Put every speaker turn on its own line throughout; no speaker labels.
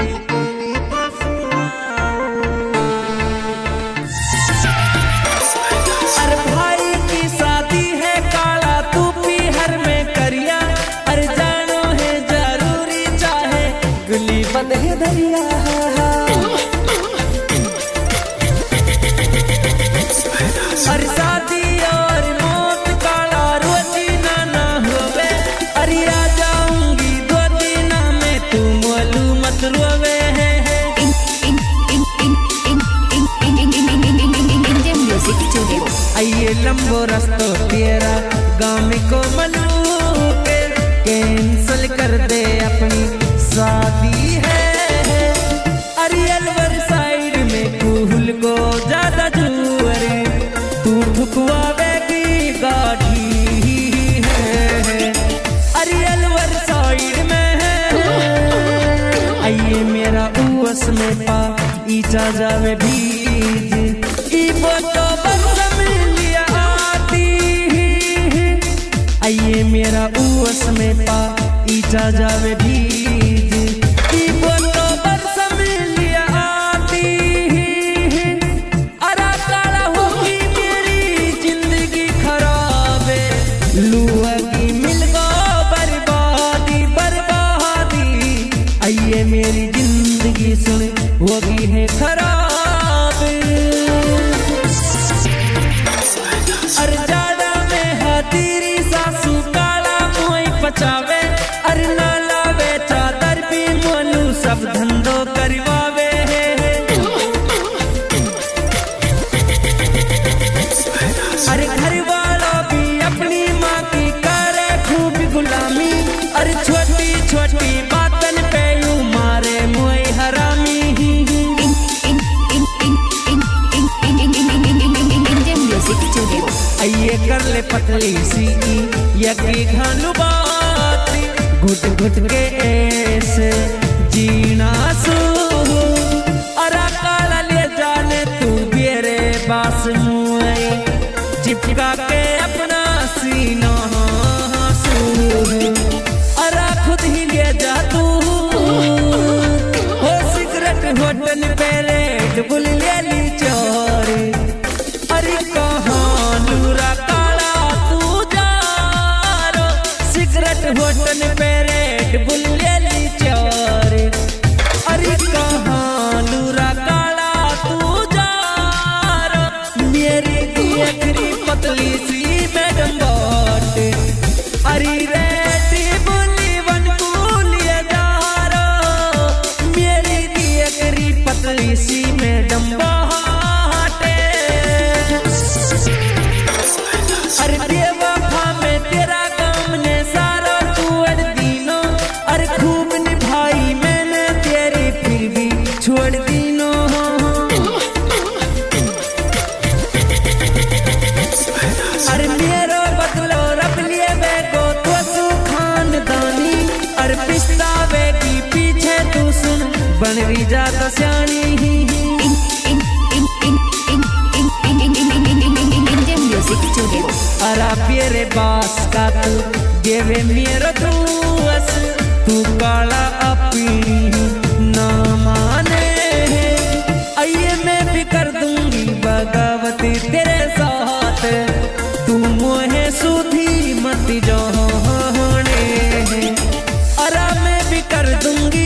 अरे भाई की शादी है काला तू पीहर में करिया, अरे जानो है जरूरी चाहे गुली बंद है दरिया। अरे शादी और मौत काला रोजी ना होवे, अरे आ जाऊंगी 2 दिन में तू मोलू मत रोवे। आइए लंबो रस्तो तेरा गाँव को मलू के कैंसल कर दे अपनी शादी है। अरे अलवर साइड में कूल को ज्यादा जुअरे तू ठुकवावेगी गाड़ी है। अरे अलवर साइड में आइए मेरा उस में पा ईचा जावे भीज ई बोतो बरसम लिया आती। आइए मेरा उस में पा ईचा जावे भीज ई बोतो बरसम लिया आती। अरा काला होगी मेरी जिंदगी खराब है, लुआ की मिल गो बर्बादी बर्बादी। आइए मेरी जिंदगी सुन होगी है खराब। अरे जाड़ा में हाथीरी सासू काला मोई पचावे, अरे नाला वे चादर भी मोलू सब धंधो करवावे। अरे घर वाला भी अपनी माँ की करे खूब गुलामी, अरे छोटी छोटी बातन पे यूं मारे मोई हरामी। आइए कर ले पतली सी यकी घालू बात, घुट घुट के ऐसे जीना सू। अरा काला ले जाने तू मेरे बास मुई चिपका के अपना सीना सू। अरा खुद ही ले जा तू हो सिगरेट होटल पे रेड बुल ले ली चोरी। अरे कहाँ लूरा काला तू जारो सिगरेट होटल पे रेड बुल ले ली चोरी। अरे कहाँ लूरा काला तू जारो मेरी देखरी पतली सी मैडम बाट। अरे रेडी बुली वन बुलिए जारो मेरी देखरी पतली सी मैडम बाट। अरे बेवफा में तेरा काम ने सारा तू दीनो, अरे खूब निभाई मैंने तेरी फिर भी छोड़ दीनो। अरे मेरो बदलो रख लिए बेगो तो सू खानदानी, अरे पिस्तावे की पीछे तू सुन बन रही जाता स्यानी। अरा पेरे बास का तू देवे मेरा दोस, तू काला अपनी ना माने। आइए मैं भी कर दूंगी बगावती तेरे साथ, तू मोहे सुधी मत जाने। अरा मैं भी कर दूंगी,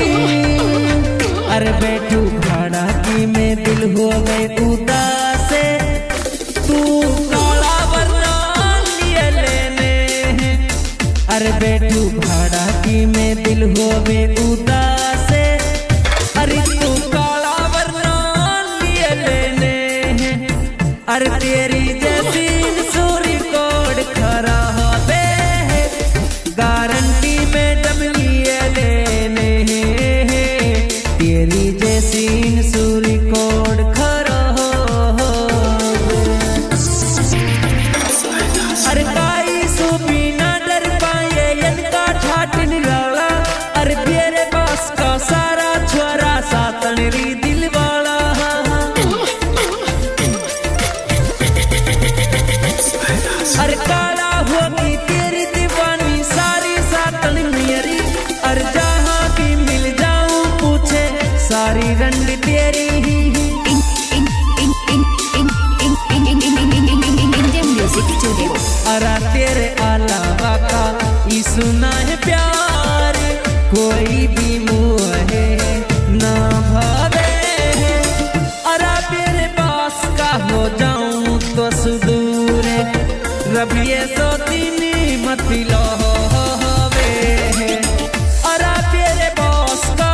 अरे बैठू भाड़ा की मैं दिल हो गए उदास, तू काला वरना लिए लेने। अरे बैठू भाड़ा की मैं दिल हो गए उदास, अरे तू काला वरना लिए लेने। अरे तेरी जैसी सूरी कोड खरा बे गारंटी में दम लिए लेने। तेरी जैसी सूरी कोड खरा। अरे काई सूपी ना डर पाए इनका ठाट निराला, अरे तेरे पास सारी रंड तेरी अरा तेरे अलावा का ई सुना है प्यार कोई भी मुझे ना भावे अरा तेरे पास का हो जाऊं तो सुदूर रब ये सोतीनी मत लो अरा तेरे पास का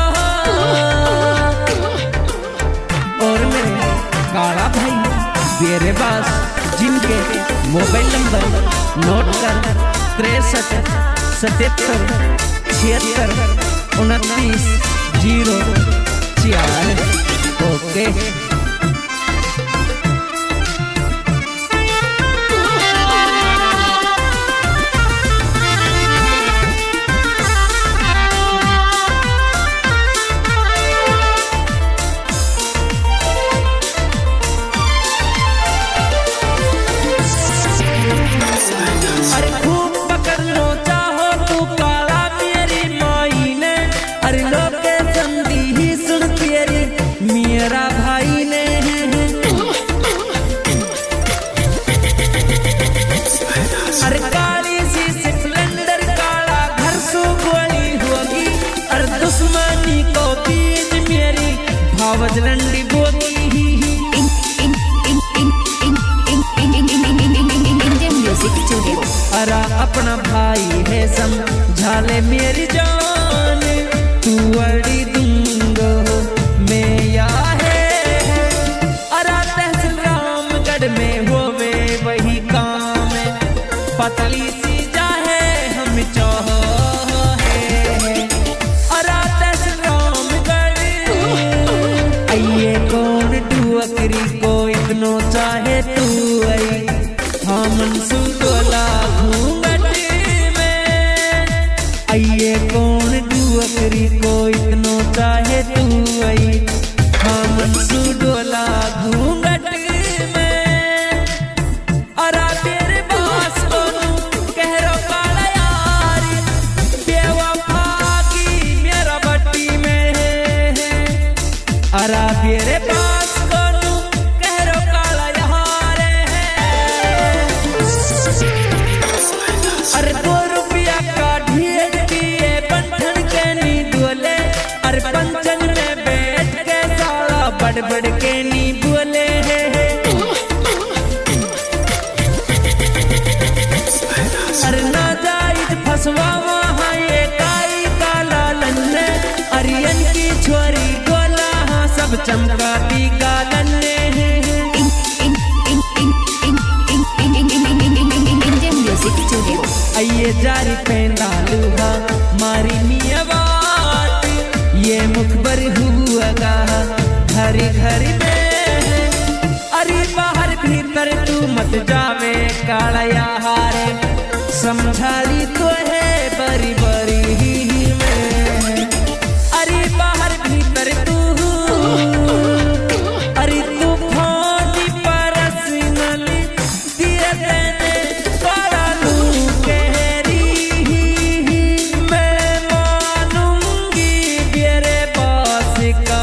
और मेरे काला भाई तेरे पास जिनके मोबाइल नंबर नोट कर 63 77 76 29 04 ओके। वजलंडी बोगी अरा अपना भाई है समझाले मेरी जान तू अड़ी दूंगो मैं या है अरा तहसील रामगढ़ में होवे वही काम पतली सी जाहे हम चाह को इतनो चाहे तू आई हम सुडोला घूंघट में आइए कौन डुअकरी को इतनो चाहे तू आई हम सुडोला घूंघट में अरा तेरे पास को कह रो काला यार बेवफा की मेरा बट्टी में अरा तेरे पास बड़ के नी बोले अरे ना जाइत फसवा वहाँ ये काई काला लन्ने अरियन की छोरी गोला हाँ सब चमकाती गालन्ने आइए जारी पेंदालू हाँ मारी मिया बात ये मुखबर हुआ गा घरी घरी में अरे बाहर भीतर तू मत जावे काला यारे समझारी तो है बरी बरी में अरे बाहर भीतर तू अरे तू फोनी पर्सनली दिए देने बड़ा लू कहरी मैं मानूंगी मेरे पास का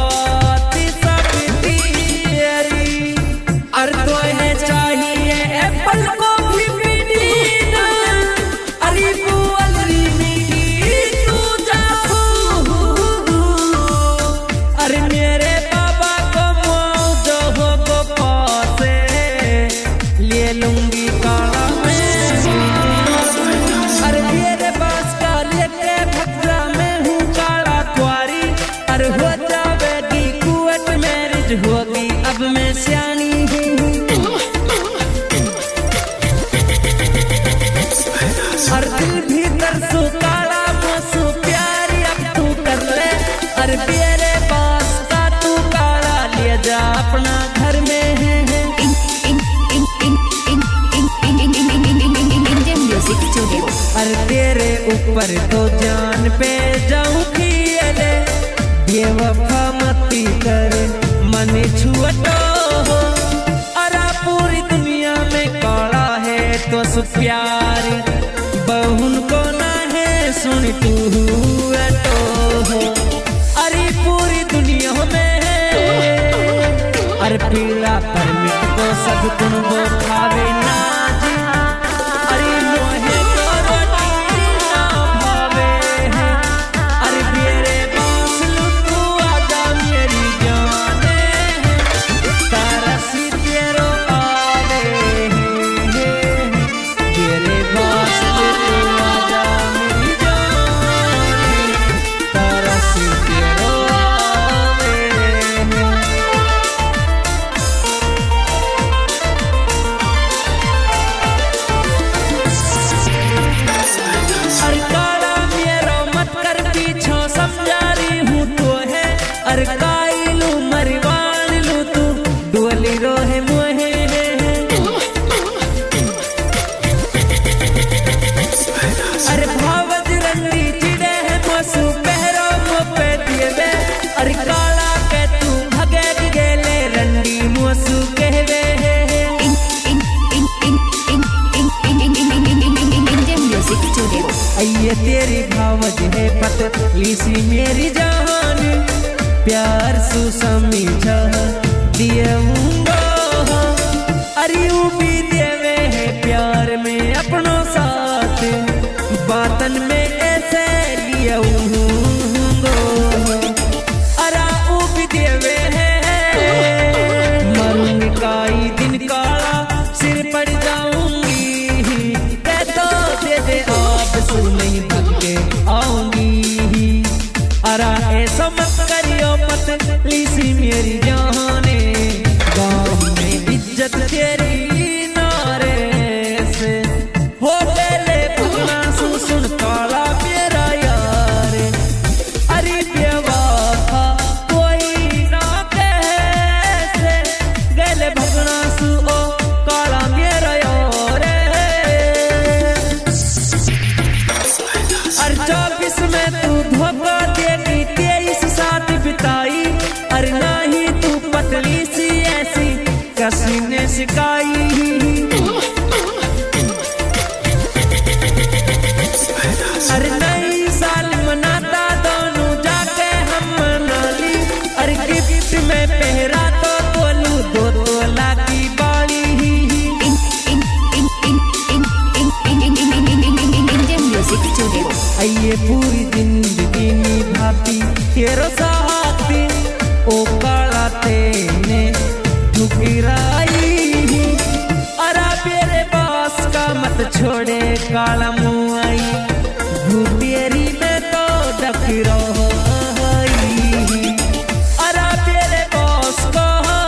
होगी अब मैं सियानी हूँ और दिल भीतर सो काला मोसो प्यारी अब तू कर ले और मेरे पास का तू काला ले जा अपना घर में है और तेरे ऊपर तो जान पे जाऊँ खिले बेवफा मती कर मन छुअटो अरा पूरी दुनिया में काला है तो सु प्यार बहुन को ना है सुन तू अटो अरे पूरी दुनिया सब तुम वो खावे नाजी अरे मोहे तो रोटी ना भावे है अरे मेरे पास लुटू आजा मेरी जाने तारा सी तेरो आवे मेरे पास लुटू आजा मेरी जाने तारा सी तेरो अरे काइलू मरवान लू तू डोली रोहे मोहे अरे भावज रंडी चिड़े है मोसू पहरो मो पे दिए बे अरे काला के तू भगे गेले रंडी मोसू कहवे ये तेरी भावज है पतली सी मेरी जान प्यार सु समझा दिएऊंगा अरे भी देवे है प्यार में अपनों साथ बातन में ऐसे लिएऊंगा अरा भी देवे है मरूंगी काई दिन काला सिर पड़ जाऊंगी तो दे दे आप सु नहीं भटके आऊंगी अरा ऐसा मत करियो मत लीसी मेरी जाने गाँव में इज्जत तेरी नारे से हो ले भगना सुन काला मेरा यार अरे बेवफा कोई ना कैसे गले भगना सु ओ काला मेरा यार अरे 24 में तू धोखा देगी 23 साथ बिताई अरे नहीं तू पतली सी ऐसी किसी ने सिखाई अरे नई साल मनाता दोनों जाके हम मना ली अरे गिफ्ट में पहरा तो बोलू 2 तोला की बाली ये पूरी जिंदगी निभाती तेरो साथ ओ काला तेने ठुकराई अरा मेरे पास का मत छोड़े काला मुआई भूतेरी में तो डकरो अरा मेरे पास का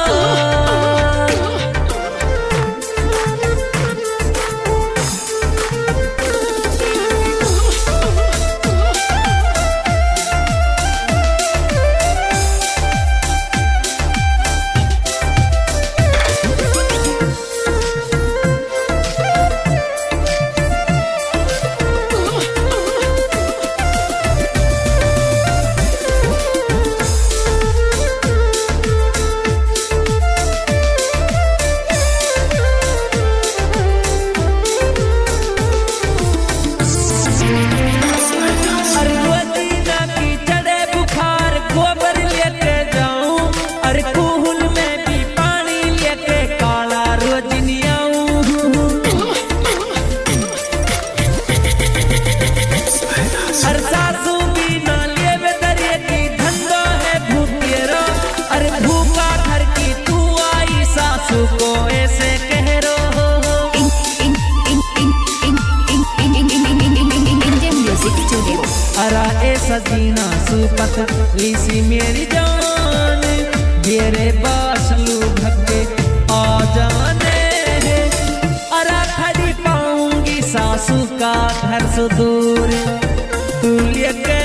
सजीना सुपत लीसी मेरी जान मेरे बासलू भक्के आ जाने अरा खड़ी पाऊंगी सासू का घर से दूर तू लेके